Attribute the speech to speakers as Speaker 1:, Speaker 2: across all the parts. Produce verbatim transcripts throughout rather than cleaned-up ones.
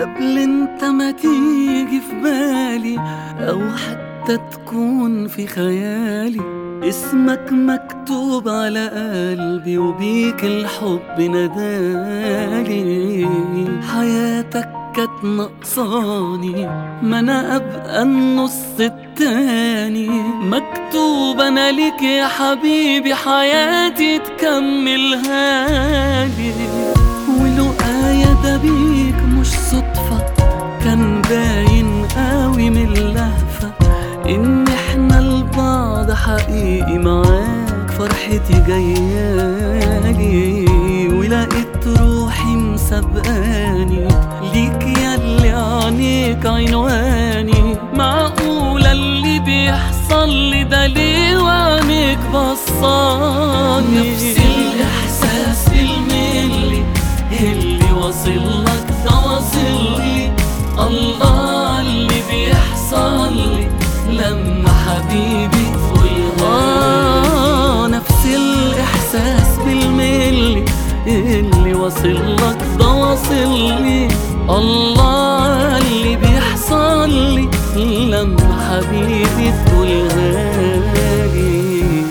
Speaker 1: قبل انت ما تيجي في بالي او حتى تكون في خيالي، اسمك مكتوب على قلبي وبيك الحب ندالي. حياتك كانت نقصاني، ما انا ابقى النص التاني. مكتوب انا ليك يا حبيبي، حياتي تكملها لي. ولقايا ده بيك مش صدفة، كان باين قوي من اللهفة ان احنا لبعض حقيقي. معاك فرحتي جايالي، ولقيت روحي مسابقاني ليك ياللي عينيك عنواني. معقولة اللي بيحصل لي ده ليه وعينيك بصاني؟ نفس الإحساس بالملي اللي واصلك ده واصلي. الله اللي بيحصل لي لما حبيبي تقولها. آه نفس الإحساس بالملي اللي واصلك ده واصلي. الله اللي بيحصل لي لما حبيبي تقولها لي.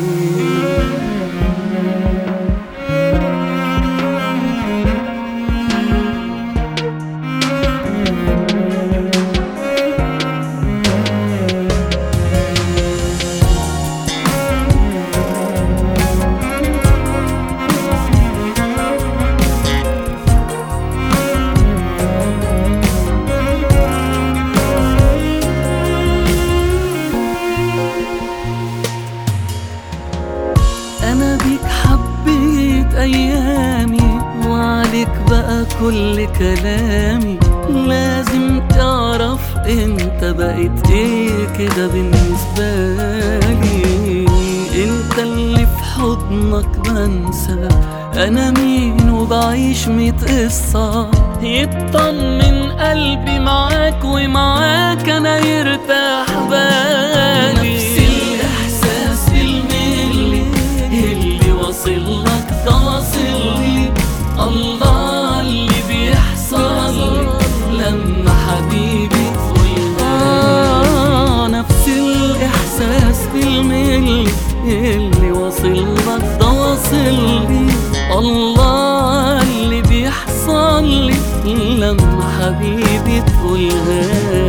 Speaker 1: أنا بيك حبيت أيامي، وعليك بقى كل كلامي. لازم تعرف انت بقيت ايه كده بالنسبة لي. انت اللي في حضنك بنسى أنا مين وبعيش ميت قصة. يطمن قلبي معاك ومعاك أنا يرتاح بالي. نفس الإحساس بالملي اللي واصلك ده واصلي. الله اللي بيحصل لما حبيبي تقولها. آه نفس الإحساس بالملي اللي واصلك ده واصلي. الله اللي بيحصل لي لما حبيبي تقولها.